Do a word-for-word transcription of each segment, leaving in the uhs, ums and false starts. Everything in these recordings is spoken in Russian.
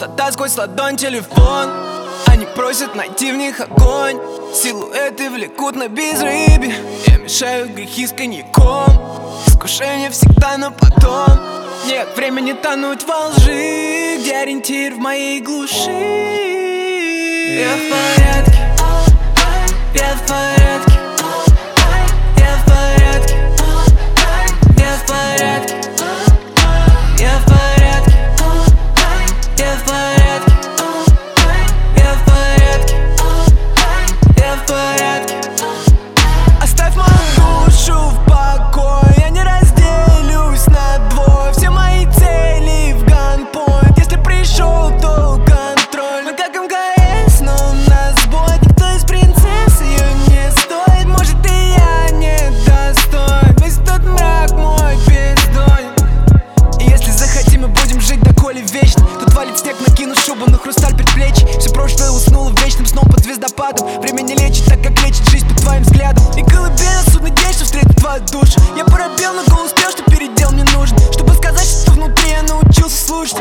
Пустота сквозь ладонь, телефон. Они просят найти в них огонь. Силуэты влекут на безрыбье. Я мешаю грехи с коньяком. Искушение всегда на потом. Нет времени тонуть во лжи, где ориентир в моей глуши. Я в порядке, я в порядке, я в порядке, я в порядке, я в порядке, я в порядке, я в порядке, я в порядке. Оставь мою душу в покое, я не разделюсь на двое. Все мои цели в ганпоинт, если пришел, то контроль. Мы как МКС, но у нас бой. Никто из принцесс ее не стоит. Может и я не достоин. Весь тот мрак мой бездонен. И если захотим, мы будем жить доколе вечно. Тут валит снег, накину шубу на хрусталь предплечий. Все прошлое уснуло вечным сном под звездопадом. Время не лечит так, как лечит жизнь под твоим взглядом. И колыбельно судный день, что встретит твою душу. Я поробел, но голос пел, что передел мне нужен, чтобы сказать, что внутри я научился слушать.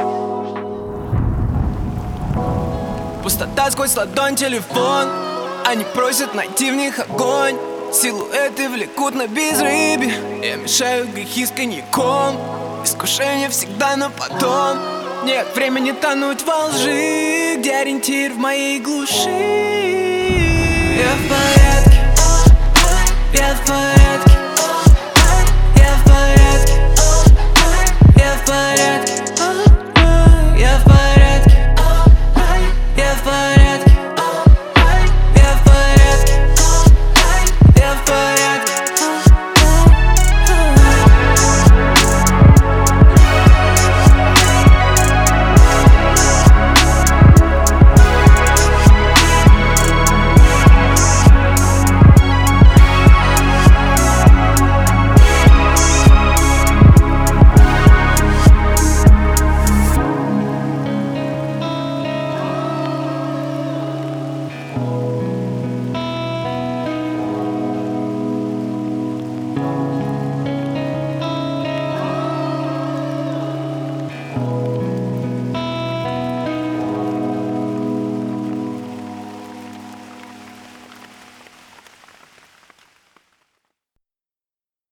Пустота сквозь ладонь, телефон. Они просят найти в них огонь. Силуэты влекут на безрыбье. Я мешаю грехи с коньяком. Искушение всегда на потом. Нет времени тонуть во лжи, где ориентир в моей глуши.